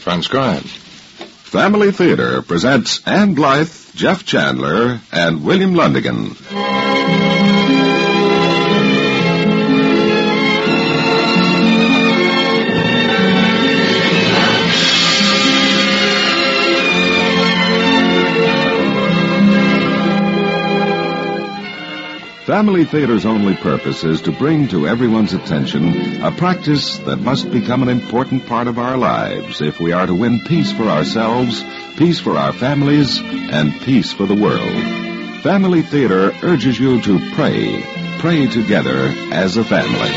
Transcribed. Family Theater presents Ann Blythe, Jeff Chandler, and William Lundigan. Family Theater's only purpose is to bring to everyone's attention a practice that must become an important part of our lives if we are to win peace for ourselves, peace for our families, and peace for the world. Family Theater urges you to pray together as a family.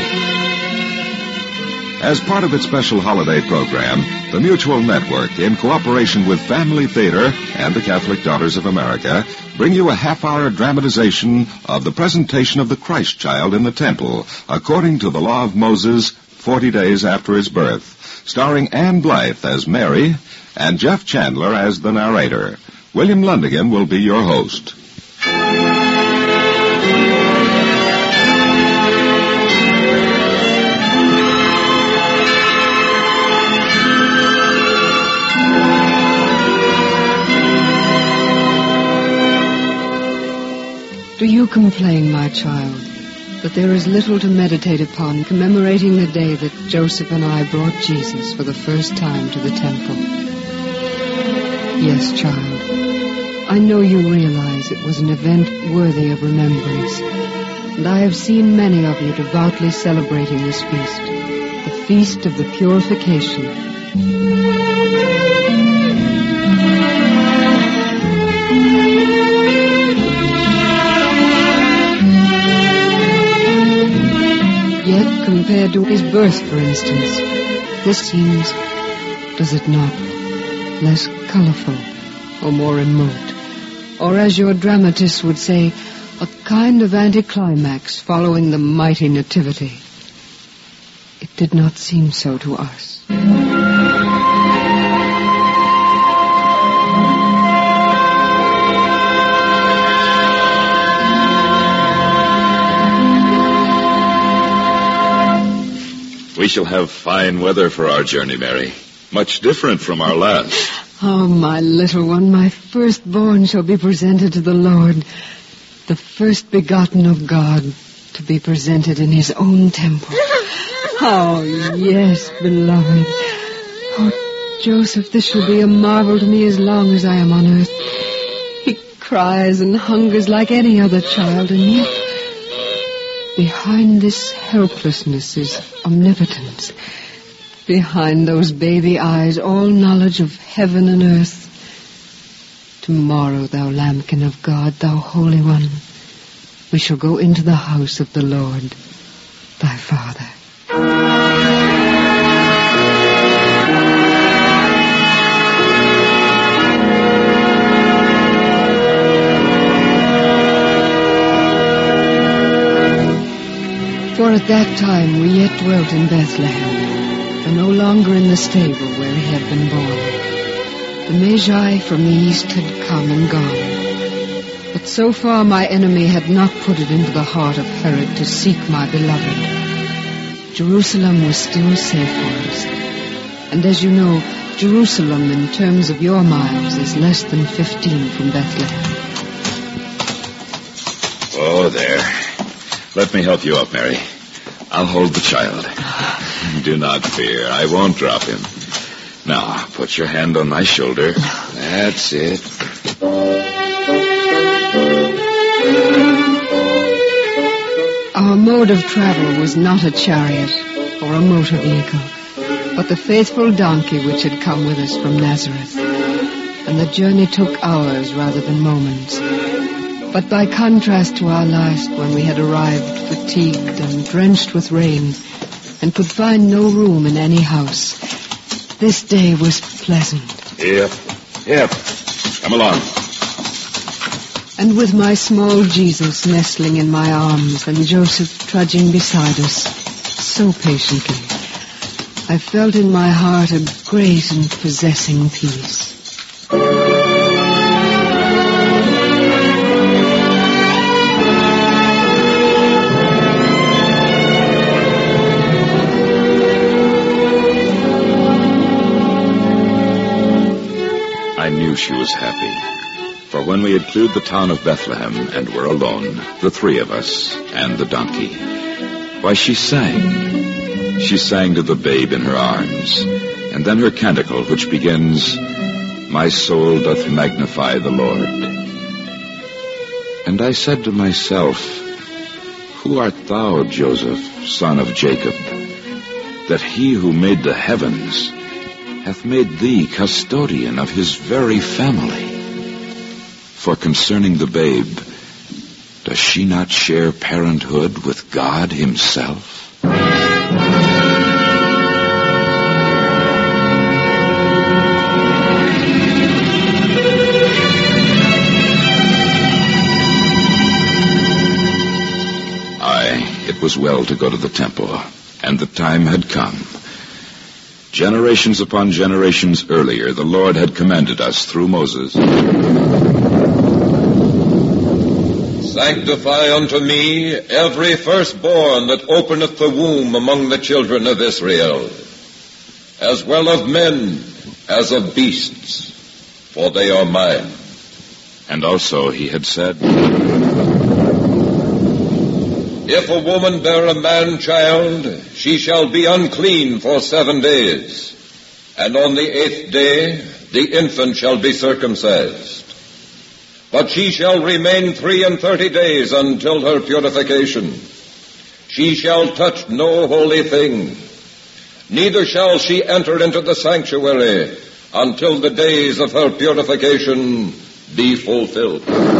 As part of its special holiday program, the Mutual Network, in cooperation with Family Theater and the Catholic Daughters of America, bring you a half-hour dramatization of the presentation of the Christ child in the temple, according to the law of Moses, 40 days after his birth, starring Ann Blythe as Mary and Jeff Chandler as the narrator. William Lundigan will be your host. Do you complain, my child, that there is little to meditate upon commemorating the day that Joseph and I brought Jesus for the first time to the temple? Yes, child, I know you realize it was an event worthy of remembrance, and I have seen many of you devoutly celebrating this feast, the feast of the purification. Yet, compared to his birth, for instance, this seems, does it not, less colorful or more remote, or as your dramatists would say, a kind of anticlimax following the mighty nativity. It did not seem so to us. We shall have fine weather for our journey, Mary. Much different from our last. Oh, my little one, my firstborn shall be presented to the Lord, the first begotten of God, to be presented in his own temple. Oh, yes, beloved. Oh, Joseph, this shall be a marvel to me as long as I am on earth. He cries and hungers like any other child, and yet behind this helplessness is omnipotence. Behind those baby eyes, all knowledge of heaven and earth. Tomorrow, thou lambkin of God, thou Holy One, we shall go into the house of the Lord, thy Father. For at that time we yet dwelt in Bethlehem, and no longer in the stable where he had been born. The Magi from the east had come and gone. But so far my enemy had not put it into the heart of Herod to seek my beloved. Jerusalem was still safe for us. And as you know, Jerusalem in terms of your miles is less than 15 from Bethlehem. Oh, there. Let me help you up, Mary. I'll hold the child. Do not fear. I won't drop him. Now, put your hand on my shoulder. That's it. Our mode of travel was not a chariot or a motor vehicle, but the faithful donkey which had come with us from Nazareth. And the journey took hours rather than moments. But by contrast to our last, when we had arrived fatigued and drenched with rain, and could find no room in any house, this day was pleasant. Yep. Come along. And with my small Jesus nestling in my arms and Joseph trudging beside us, so patiently, I felt in my heart a great and possessing peace. knew she was happy. For when we had cleared the town of Bethlehem and were alone, the three of us and the donkey, why, she sang. She sang to the babe in her arms, and then her canticle, which begins, "My soul doth magnify the Lord." And I said to myself, "Who art thou, Joseph, son of Jacob, that he who made the heavens hath made thee custodian of his very family? For concerning the babe, does she not share parenthood with God himself?" It was well to go to the temple, and the time had come. Generations upon generations earlier, the Lord had commanded us through Moses, "Sanctify unto me every firstborn that openeth the womb among the children of Israel, as well of men as of beasts, for they are mine." And also he had said, "If a woman bear a man-child, she shall be unclean for 7 days, and on the 8th day the infant shall be circumcised. But she shall remain 33 days until her purification. She shall touch no holy thing, neither shall she enter into the sanctuary until the days of her purification be fulfilled."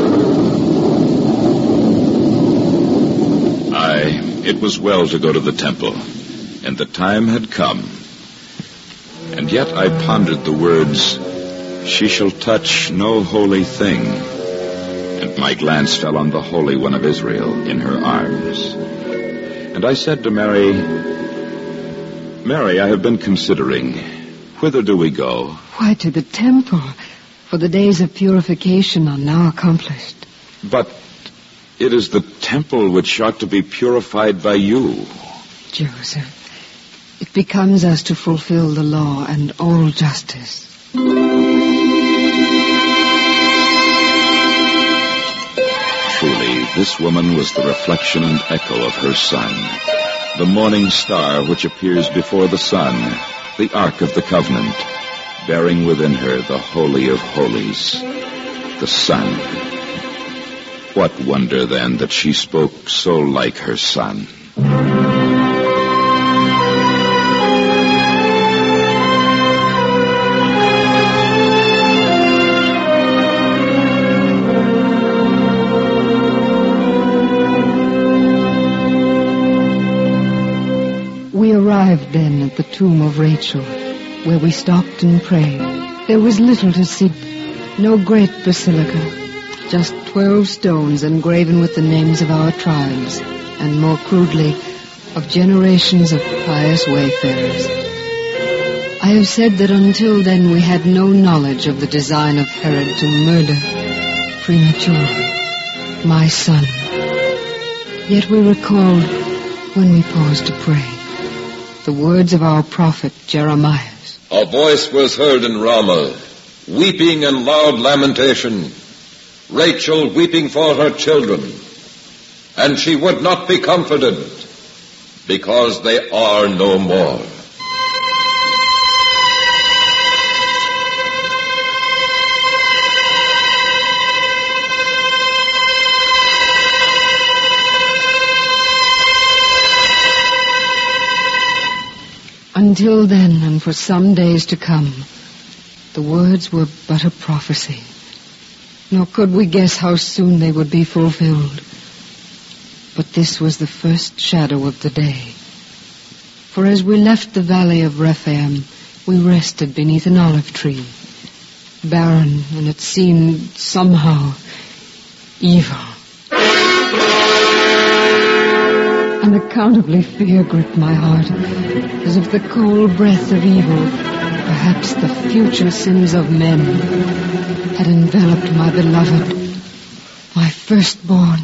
It was well to go to the temple, and the time had come. And yet I pondered the words, "She shall touch no holy thing," and my glance fell on the Holy One of Israel in her arms. And I said to Mary, "Mary, I have been considering, whither do we go?" Why, to the temple, for the days of purification are now accomplished. "But it is the temple which ought to be purified by you." Joseph, it becomes us to fulfill the law and all justice. Truly, this woman was the reflection and echo of her Son, the morning star which appears before the sun, the Ark of the Covenant, bearing within her the Holy of Holies, the Son. What wonder, then, that she spoke so like her Son? We arrived then at the tomb of Rachel, where we stopped and prayed. There was little to see, no great basilica, just 12 stones engraven with the names of our tribes, and more crudely, of generations of pious wayfarers. I have said that until then we had no knowledge of the design of Herod to murder prematurely my son. Yet we recalled, when we paused to pray, the words of our prophet Jeremiah. "A voice was heard in Ramah, weeping and loud lamentation, Rachel weeping for her children, and she would not be comforted, because they are no more." Until then, and for some days to come, the words were but a prophecy, nor could we guess how soon they would be fulfilled. But this was the first shadow of the day. For as we left the valley of Rephaim, we rested beneath an olive tree, barren, and it seemed somehow evil. Unaccountably fear gripped my heart, as if the cold breath of evil, perhaps the future sins of men, had enveloped my beloved, my firstborn.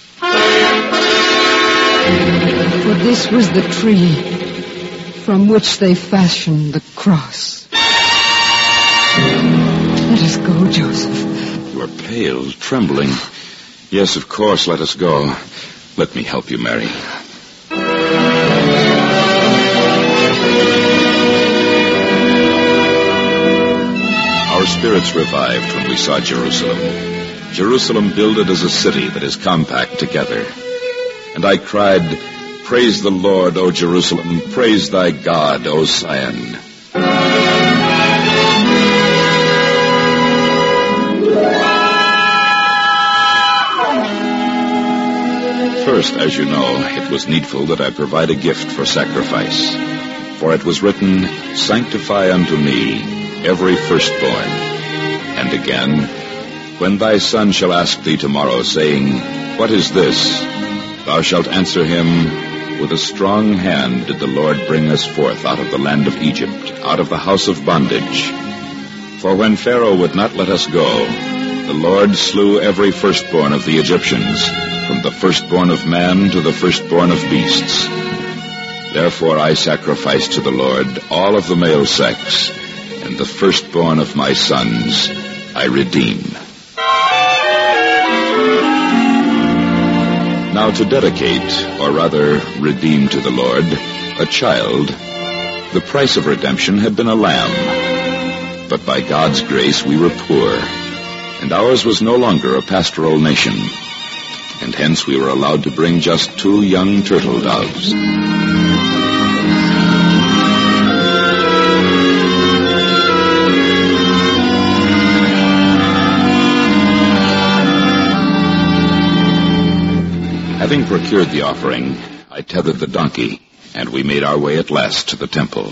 For this was the tree from which they fashioned the cross. Let us go, Joseph. You are pale, trembling. Yes, of course, let us go. Let me help you, Mary. Our spirits revived when we saw Jerusalem. Jerusalem builded as a city that is compact together. And I cried, "Praise the Lord, O Jerusalem. Praise thy God, O Zion." First, as you know, it was needful that I provide a gift for sacrifice. For it was written, "Sanctify unto me every firstborn." And again, "When thy son shall ask thee tomorrow, saying, What is this? Thou shalt answer him, With a strong hand did the Lord bring us forth out of the land of Egypt, out of the house of bondage. For when Pharaoh would not let us go, the Lord slew every firstborn of the Egyptians, from the firstborn of man to the firstborn of beasts. Therefore I sacrifice to the Lord all of the male sex, and the firstborn of my sons I redeem." Now to dedicate, or rather redeem to the Lord, a child, the price of redemption had been a lamb. But by God's grace we were poor, and ours was no longer a pastoral nation, and hence we were allowed to bring just 2 young turtle doves. Having procured the offering, I tethered the donkey, and we made our way at last to the temple.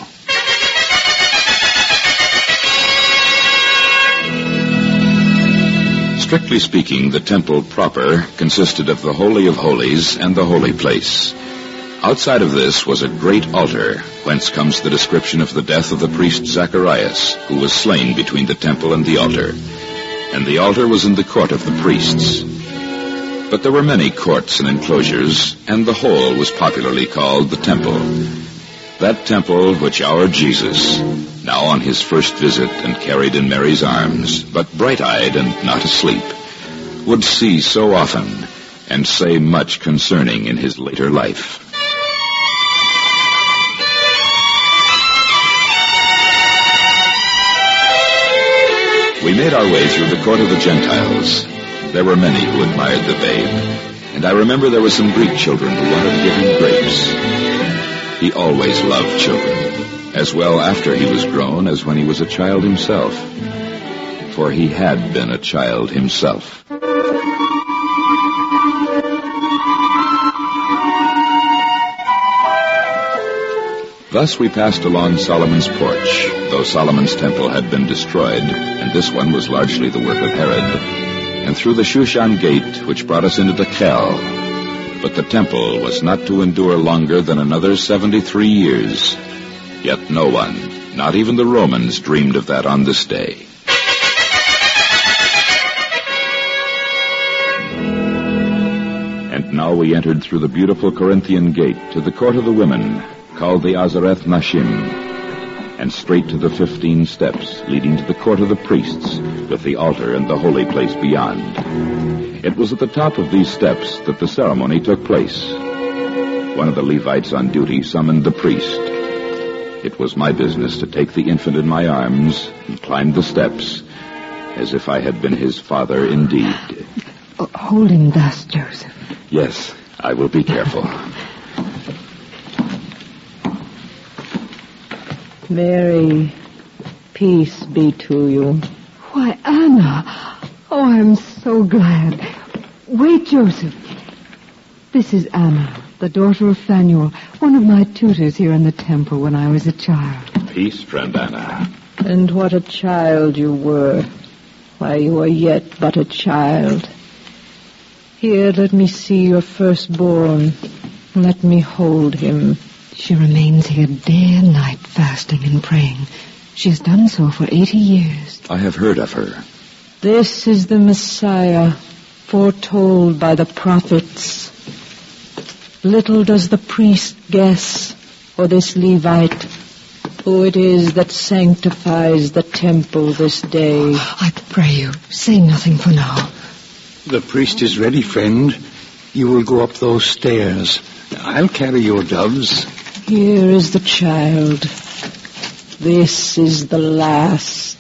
Strictly speaking, the temple proper consisted of the Holy of Holies and the holy place. Outside of this was a great altar, whence comes the description of the death of the priest Zacharias, who was slain between the temple and the altar. And the altar was in the court of the priests. But there were many courts and enclosures, and the whole was popularly called the temple. That temple which our Jesus, now on his first visit and carried in Mary's arms, but bright-eyed and not asleep, would see so often and say much concerning in his later life. We made our way through the court of the Gentiles. There were many who admired the babe, and I remember there were some Greek children who wanted to give him grapes. He always loved children, as well after he was grown as when he was a child himself, for he had been a child himself. Thus we passed along Solomon's porch, though Solomon's temple had been destroyed, and this one was largely the work of Herod, and through the Shushan gate, which brought us into the Kel. But the temple was not to endure longer than another 73 years. Yet no one, not even the Romans, dreamed of that on this day. And now we entered through the beautiful Corinthian gate to the court of the women, called the Azareth Nashim, and straight to the 15 steps leading to the court of the priests, with the altar and the holy place beyond. It was at the top of these steps that the ceremony took place. One of the Levites on duty summoned the priest. It was my business to take the infant in my arms and climb the steps, as if I had been his father indeed. Hold him thus, Joseph. Yes, I will be careful. Mary, peace be to you. Why, Anna. Oh, I'm so glad. Wait, Joseph. This is Anna, the daughter of Phanuel, one of my tutors here in the temple when I was a child. Peace, friend Anna. And what a child you were. Why, you are yet but a child. Here, let me see your firstborn. Let me hold him. She remains here day and night, fasting and praying. She has done so for 80 years. I have heard of her. This is the Messiah, foretold by the prophets. Little does the priest guess, or this Levite, Who it is that sanctifies the temple this day? I pray you, say nothing for now. The priest is ready, friend. You will go up those stairs. I'll carry your doves. Here is the child. This is the last.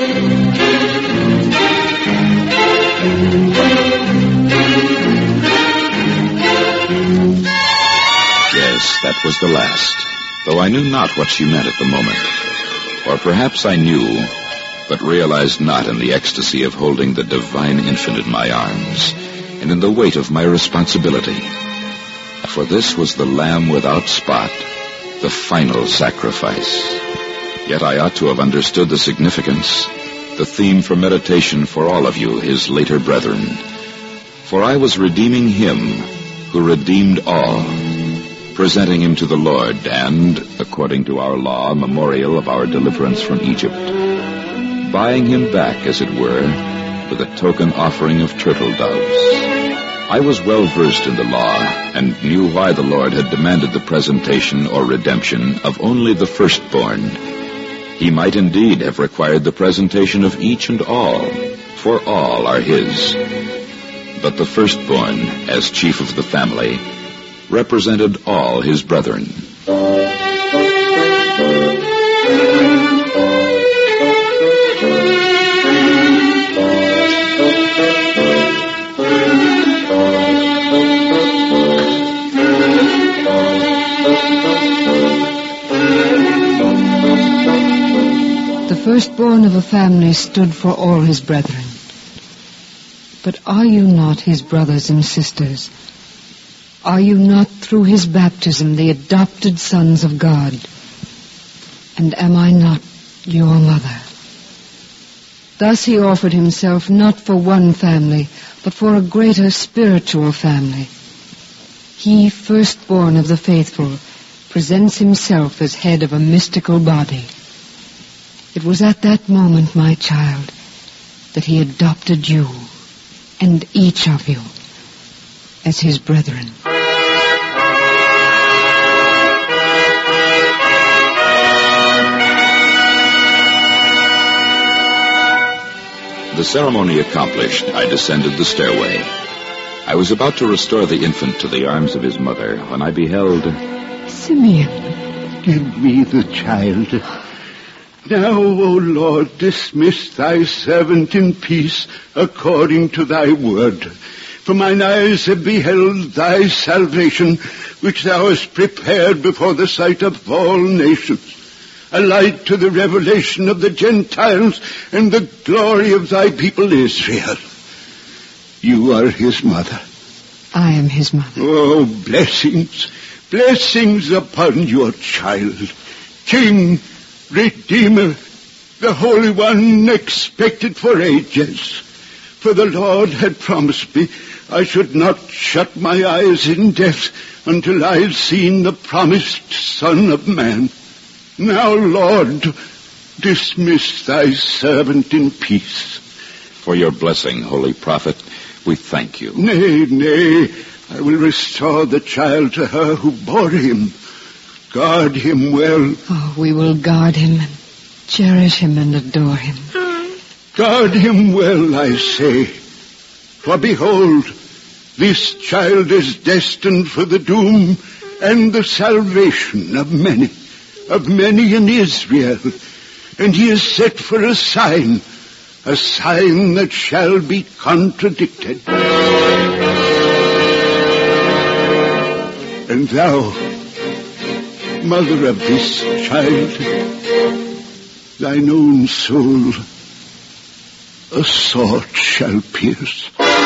Yes, that was the last, though I knew not what she meant at the moment. Or perhaps I knew, but realized not in the ecstasy of holding the divine infant in my arms, and in the weight of my responsibility. For this was the Lamb without spot, the final sacrifice. Yet I ought to have understood the significance, the theme for meditation for all of you, his later brethren. For I was redeeming him who redeemed all, presenting him to the Lord, and, according to our law, a memorial of our deliverance from Egypt, buying him back, as it were, with a token offering of turtle doves. I was well versed in the law, and knew why the Lord had demanded the presentation or redemption of only the firstborn. He might indeed have required the presentation of each and all, for all are his. But the firstborn, as chief of the family, represented all his brethren. The firstborn of a family stood for all his brethren. But are you not his brothers and sisters? Are you not through his baptism the adopted sons of God? And am I not your mother? Thus he offered himself not for one family, but for a greater spiritual family. He, firstborn of the faithful, presents himself as head of a mystical body. It was at that moment, my child, that he adopted you, and each of you, as his brethren. The ceremony accomplished, I descended the stairway. I was about to restore the infant to the arms of his mother when I beheld... Simeon. Give me the child. Now, O Lord, dismiss thy servant in peace according to thy word. For mine eyes have beheld thy salvation, which thou hast prepared before the sight of all nations, a light to the revelation of the Gentiles and the glory of thy people Israel. You are his mother. I am his mother. Oh, blessings, blessings upon your child. King, Redeemer, the Holy One expected for ages. For the Lord had promised me I should not shut my eyes in death until I had seen the promised Son of Man. Now, Lord, dismiss thy servant in peace. For your blessing, Holy Prophet, we thank you. Nay, nay, I will restore the child to her who bore him. Guard him well. Oh, we will guard him and cherish him and adore him. Guard him well, I say. For behold, this child is destined for the doom and the salvation of many in Israel. And he is set for a sign that shall be contradicted. And thou, mother of this child, thine own soul a sword shall pierce.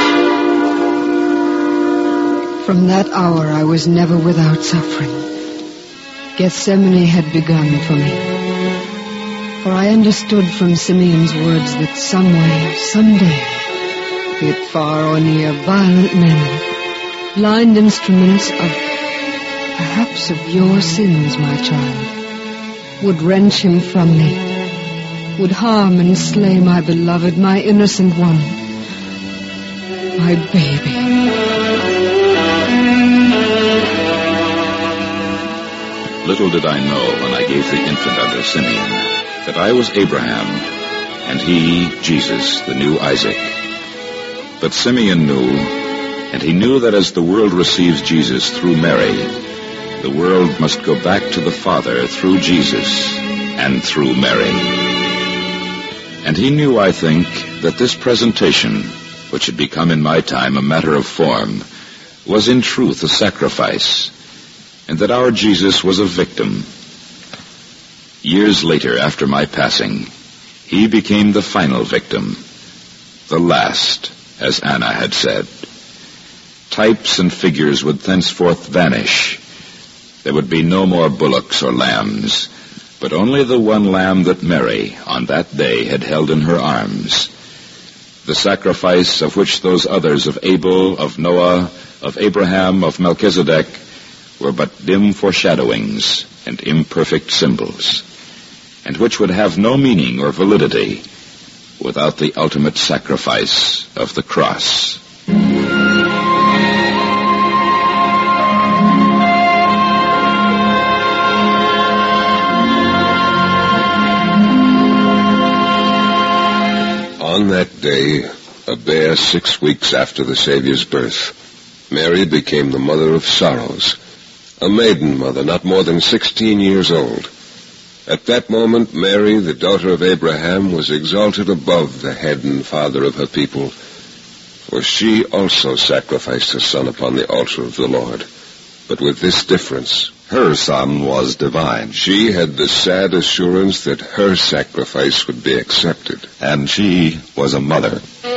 From that hour I was never without suffering. Gethsemane had begun for me. For I understood from Simeon's words that some way, someday, be it far or near, violent men, blind instruments of, perhaps of your sins, my child, would wrench him from me, would harm and slay my beloved, my innocent one, my baby. Little did I know when I gave the infant unto Simeon that I was Abraham, and he, Jesus, the new Isaac. But Simeon knew, and he knew that as the world receives Jesus through Mary, the world must go back to the Father through Jesus and through Mary. And he knew, I think, that this presentation, which had become in my time a matter of form, was in truth a sacrifice, and that our Jesus was a victim. Years later, after my passing, he became the final victim, the last, as Anna had said. Types and figures would thenceforth vanish. There would be no more bullocks or lambs, but only the one lamb that Mary, on that day, had held in her arms. The sacrifice of which those others of Abel, of Noah, of Abraham, of Melchizedek were but dim foreshadowings and imperfect symbols, and which would have no meaning or validity without the ultimate sacrifice of the cross. On that day, a bare 6 weeks after the Savior's birth, Mary became the mother of sorrows, a maiden mother not more than 16 years old. At that moment, Mary, the daughter of Abraham, was exalted above the head and father of her people, for she also sacrificed her son upon the altar of the Lord. But with this difference, her son was divine. She had the sad assurance that her sacrifice would be accepted. And she was a mother.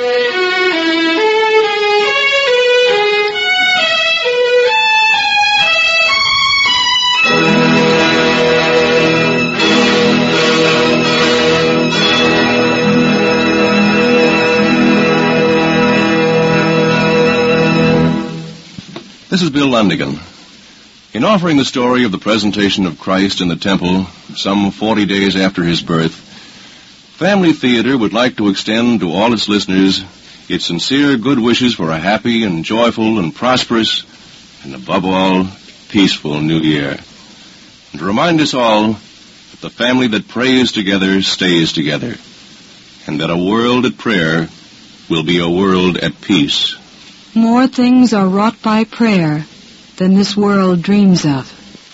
This is Bill Lundigan. In offering the story of the presentation of Christ in the temple some 40 days after his birth, Family Theater would like to extend to all its listeners its sincere good wishes for a happy and joyful and prosperous, and above all, peaceful New Year. And to remind us all that the family that prays together stays together, and that a world at prayer will be a world at peace. More things are wrought by prayer than this world dreams of.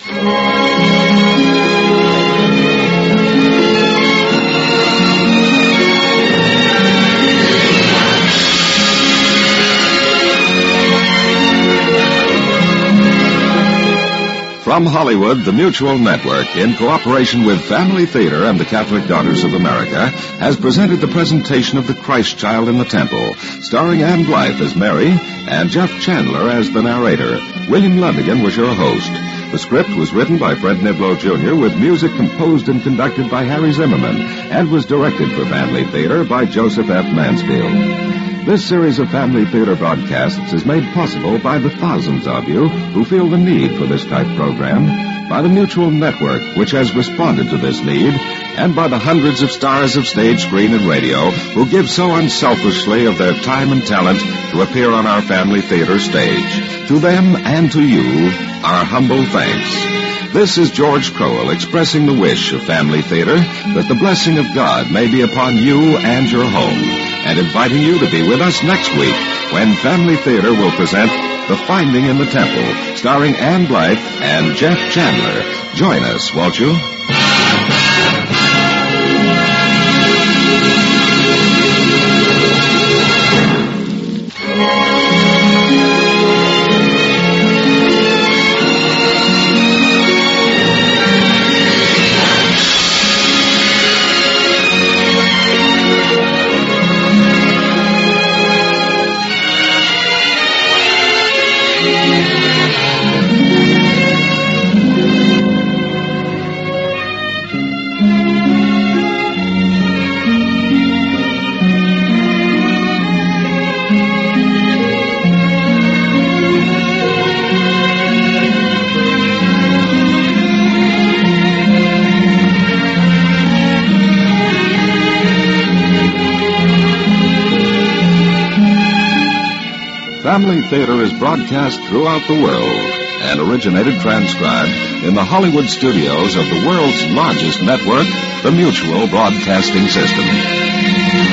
From Hollywood, the Mutual Network, in cooperation with Family Theater and the Catholic Daughters of America, has presented the presentation of the Christ Child in the Temple, starring Ann Blythe as Mary and Jeff Chandler as the narrator. William Lundigan was your host. The script was written by Fred Niblo, Jr., with music composed and conducted by Harry Zimmerman, and was directed for Family Theater by Joseph F. Mansfield. This series of Family Theater broadcasts is made possible by the thousands of you who feel the need for this type program, by the Mutual Network, which has responded to this need, and by the hundreds of stars of stage, screen, and radio who give so unselfishly of their time and talent to appear on our Family Theater stage. To them and to you, our humble thanks. This is George Crowell expressing the wish of Family Theater that the blessing of God may be upon you and your home, and inviting you to be with us next week when Family Theater will present The Finding in the Temple, starring Ann Blythe and Jeff Chandler. Join us, won't you? Family Theater is broadcast throughout the world and originated transcribed in the Hollywood studios of the world's largest network, the Mutual Broadcasting System.